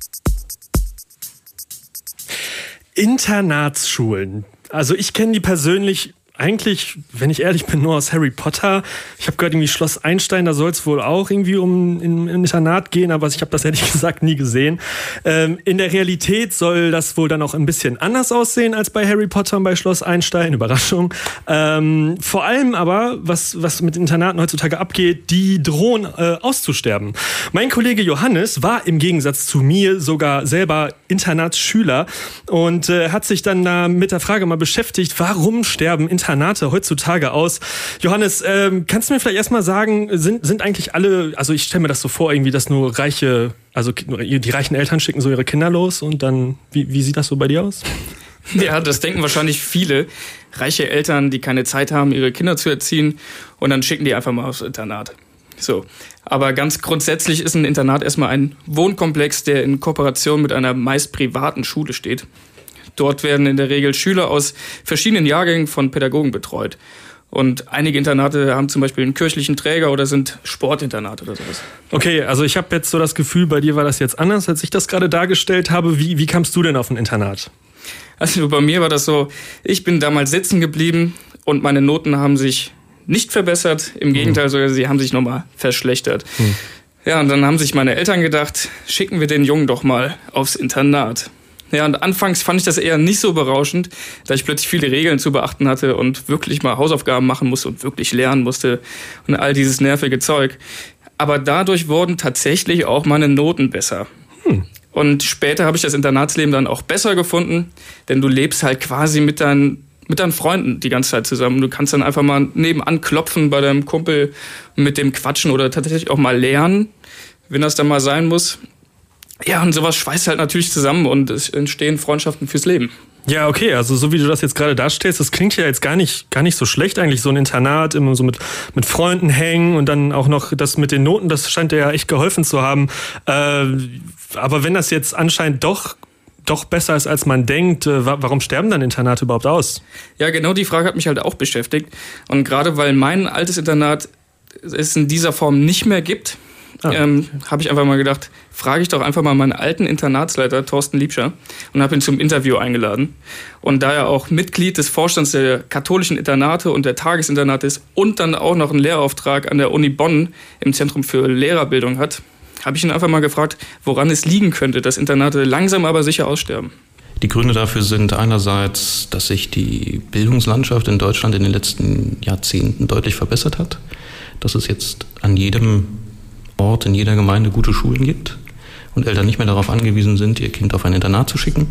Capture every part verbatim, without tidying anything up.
Internatsschulen. Also ich kenne die persönlich eigentlich, wenn ich ehrlich bin, nur aus Harry Potter. Ich habe gehört, irgendwie Schloss Einstein, da soll es wohl auch irgendwie um ein Internat gehen, aber ich habe das ehrlich gesagt nie gesehen. Ähm, in der Realität soll das wohl dann auch ein bisschen anders aussehen als bei Harry Potter und bei Schloss Einstein. Überraschung. Ähm, vor allem aber, was, was mit Internaten heutzutage abgeht, die drohen äh, auszusterben. Mein Kollege Johannes war im Gegensatz zu mir sogar selber Internatsschüler und äh, hat sich dann da mit der Frage mal beschäftigt, warum sterben Internate heutzutage aus? Johannes, ähm, kannst du mir vielleicht erstmal sagen, sind, sind eigentlich alle, also ich stelle mir das so vor, irgendwie, dass nur reiche, also die reichen Eltern schicken so ihre Kinder los und dann, wie, wie sieht das so bei dir aus? Ja, das denken wahrscheinlich viele. Reiche Eltern, die keine Zeit haben, ihre Kinder zu erziehen und dann schicken die einfach mal aufs Internat. So. Aber ganz grundsätzlich ist ein Internat erstmal ein Wohnkomplex, der in Kooperation mit einer meist privaten Schule steht. Dort werden in der Regel Schüler aus verschiedenen Jahrgängen von Pädagogen betreut. Und einige Internate haben zum Beispiel einen kirchlichen Träger oder sind Sportinternate oder sowas. Okay, also ich habe jetzt so das Gefühl, bei dir war das jetzt anders, als ich das gerade dargestellt habe. Wie, wie kamst du denn auf ein Internat? Also bei mir war das so, ich bin damals sitzen geblieben und meine Noten haben sich nicht verbessert. Im Gegenteil, sogar sie haben sich nochmal verschlechtert. Hm. Ja, und dann haben sich meine Eltern gedacht, schicken wir den Jungen doch mal aufs Internat. Ja, und anfangs fand ich das eher nicht so berauschend, da ich plötzlich viele Regeln zu beachten hatte und wirklich mal Hausaufgaben machen musste und wirklich lernen musste und all dieses nervige Zeug. Aber dadurch wurden tatsächlich auch meine Noten besser. Hm. Und später habe ich das Internatsleben dann auch besser gefunden, denn du lebst halt quasi mit deinen, mit deinen Freunden die ganze Zeit zusammen. Du kannst dann einfach mal nebenan klopfen bei deinem Kumpel, mit dem quatschen oder tatsächlich auch mal lernen, wenn das dann mal sein muss. Ja, und sowas schweißt halt natürlich zusammen und es entstehen Freundschaften fürs Leben. Ja, okay, also so wie du das jetzt gerade darstellst, das klingt ja jetzt gar nicht, gar nicht so schlecht eigentlich, so ein Internat, immer so mit, mit Freunden hängen und dann auch noch das mit den Noten, das scheint dir ja echt geholfen zu haben. Äh, aber wenn das jetzt anscheinend doch, doch besser ist, als man denkt, äh, warum sterben dann Internate überhaupt aus? Ja, genau die Frage hat mich halt auch beschäftigt. Und gerade weil mein altes Internat es in dieser Form nicht mehr gibt, Ah. Ähm, habe ich einfach mal gedacht, frage ich doch einfach mal meinen alten Internatsleiter Thorsten Liebscher und habe ihn zum Interview eingeladen. Und da er auch Mitglied des Vorstands der katholischen Internate und der Tagesinternate ist und dann auch noch einen Lehrauftrag an der Uni Bonn im Zentrum für Lehrerbildung hat, habe ich ihn einfach mal gefragt, woran es liegen könnte, dass Internate langsam aber sicher aussterben. Die Gründe dafür sind einerseits, dass sich die Bildungslandschaft in Deutschland in den letzten Jahrzehnten deutlich verbessert hat, dass es jetzt an jedem Ort, in jeder Gemeinde gute Schulen gibt und Eltern nicht mehr darauf angewiesen sind, ihr Kind auf ein Internat zu schicken.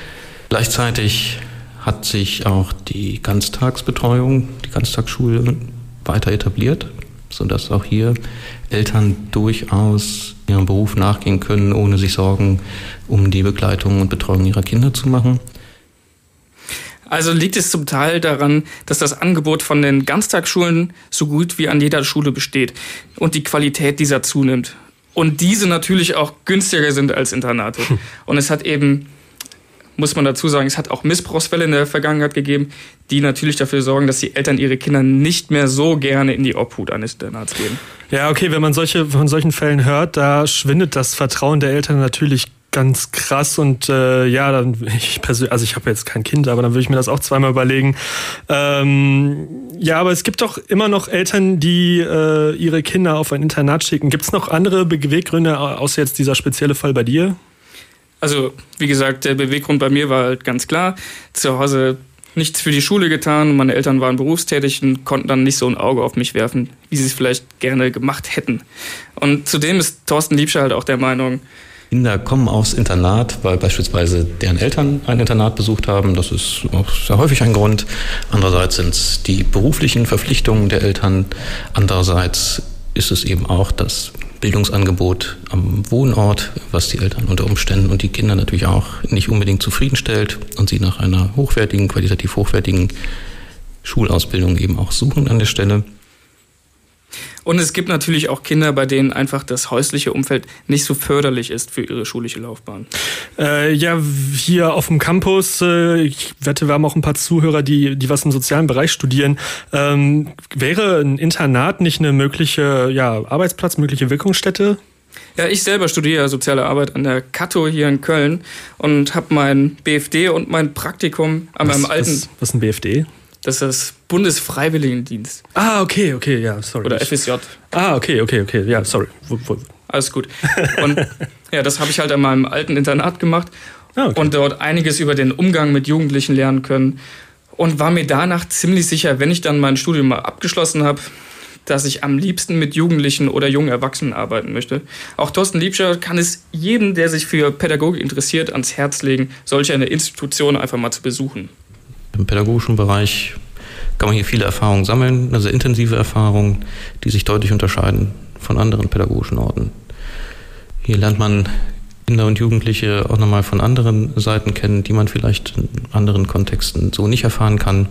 Gleichzeitig hat sich auch die Ganztagsbetreuung, die Ganztagsschule weiter etabliert, sodass auch hier Eltern durchaus ihrem Beruf nachgehen können, ohne sich Sorgen um die Begleitung und Betreuung ihrer Kinder zu machen. Also liegt es zum Teil daran, dass das Angebot von den Ganztagsschulen so gut wie an jeder Schule besteht und die Qualität dieser zunimmt. Und diese natürlich auch günstiger sind als Internate. Und es hat eben, muss man dazu sagen, es hat auch Missbrauchsfälle in der Vergangenheit gegeben, die natürlich dafür sorgen, dass die Eltern ihre Kinder nicht mehr so gerne in die Obhut eines Internats geben. Ja, okay, wenn man solche, von solchen Fällen hört, da schwindet das Vertrauen der Eltern natürlich ganz krass und äh, ja, dann ich persönlich, also ich habe jetzt kein Kind, aber dann würde ich mir das auch zweimal überlegen. Ähm, ja, aber es gibt doch immer noch Eltern, die äh, ihre Kinder auf ein Internat schicken. Gibt es noch andere Beweggründe, außer jetzt dieser spezielle Fall bei dir? Also, wie gesagt, der Beweggrund bei mir war halt ganz klar. Zu Hause nichts für die Schule getan. Meine Eltern waren berufstätig und konnten dann nicht so ein Auge auf mich werfen, wie sie es vielleicht gerne gemacht hätten. Und zudem ist Thorsten Liebscher halt auch der Meinung, Kinder kommen aufs Internat, weil beispielsweise deren Eltern ein Internat besucht haben. Das ist auch sehr häufig ein Grund. Andererseits sind es die beruflichen Verpflichtungen der Eltern. Andererseits ist es eben auch das Bildungsangebot am Wohnort, was die Eltern unter Umständen und die Kinder natürlich auch nicht unbedingt zufriedenstellt und sie nach einer hochwertigen, qualitativ hochwertigen Schulausbildung eben auch suchen an der Stelle. Und es gibt natürlich auch Kinder, bei denen einfach das häusliche Umfeld nicht so förderlich ist für ihre schulische Laufbahn. Äh, ja, hier auf dem Campus, äh, ich wette, wir haben auch ein paar Zuhörer, die, die was im sozialen Bereich studieren. Ähm, wäre ein Internat nicht eine mögliche ja, Arbeitsplatz, mögliche Wirkungsstätte? Ja, ich selber studiere soziale Arbeit an der Cato hier in Köln und habe mein B F D und mein Praktikum an was, meinem alten... Was, was ist ein B F D? Das ist das Bundesfreiwilligendienst. Ah, okay, okay, ja, sorry. Oder F S J. Ah, okay, okay, okay, ja, sorry. Alles gut. Und ja, das habe ich halt an meinem alten Internat gemacht ah, okay. und dort einiges über den Umgang mit Jugendlichen lernen können und war mir danach ziemlich sicher, wenn ich dann mein Studium mal abgeschlossen habe, dass ich am liebsten mit Jugendlichen oder jungen Erwachsenen arbeiten möchte. Auch Thorsten Liebscher kann es jedem, der sich für Pädagogik interessiert, ans Herz legen, solch eine Institution einfach mal zu besuchen. Im pädagogischen Bereich kann man hier viele Erfahrungen sammeln, also intensive Erfahrungen, die sich deutlich unterscheiden von anderen pädagogischen Orten. Hier lernt man Kinder und Jugendliche auch nochmal von anderen Seiten kennen, die man vielleicht in anderen Kontexten so nicht erfahren kann.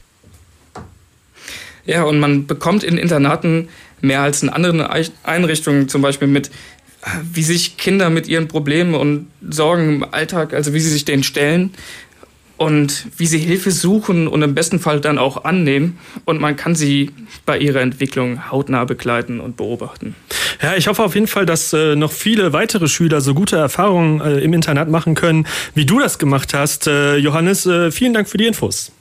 Ja, und man bekommt in Internaten mehr als in anderen Einrichtungen zum Beispiel mit, wie sich Kinder mit ihren Problemen und Sorgen im Alltag, also wie sie sich denen stellen und wie sie Hilfe suchen und im besten Fall dann auch annehmen. Und man kann sie bei ihrer Entwicklung hautnah begleiten und beobachten. Ja, ich hoffe auf jeden Fall, dass äh, noch viele weitere Schüler so gute Erfahrungen äh, im Internat machen können, wie du das gemacht hast. Äh, Johannes, äh, vielen Dank für die Infos.